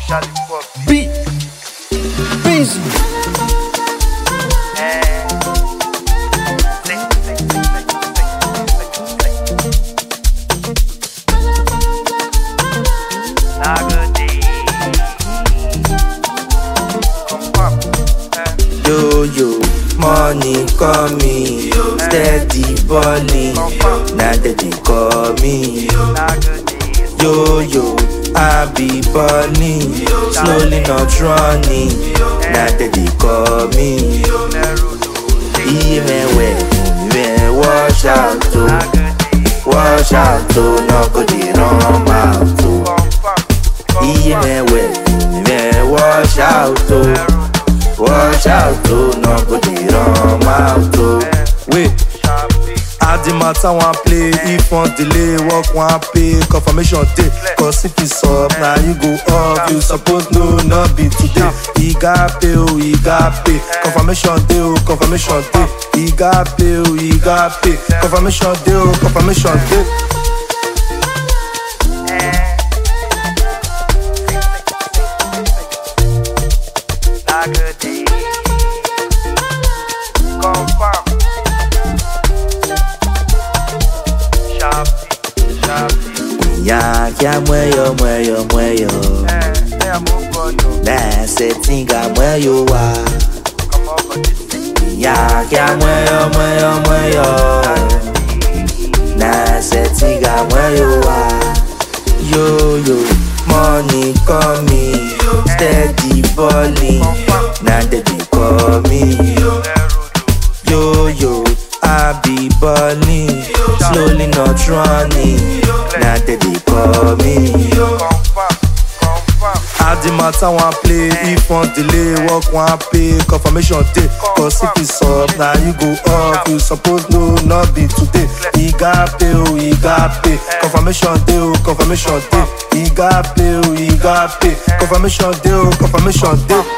Beat. Busy. Yo, money coming, steady balling, now that they call me. Yo, I be balling, slowly not running, now that they call me. Even when wash out to, no go dey run out to. Even when wash out to. Watch out, no go dey run out to. Wait, add the matter one play. If one delay, work one pay. Confirmation day, cause if it's up, now you go up. You suppose no, not be today. He got pay, oh, he got pay. Confirmation day, oh, confirmation day. He got pay, oh, he got pay. Confirmation day, oh, confirmation day. Ya mueyo na setinga mueyo wa. Ya mueyo na setinga mueyo wa. Yo, money coming, steady balling, now that they call me. Yo, I be balling, slowly not running, now that they call me. Add the matter one play. If one delay, work one pay. Confirmation day, cause if it's up, now you go up. You suppose no, not be today. He got pay, oh, he got pay. Confirmation day, oh, confirmation day. He got pay, oh, he got pay. Confirmation day, oh, confirmation day.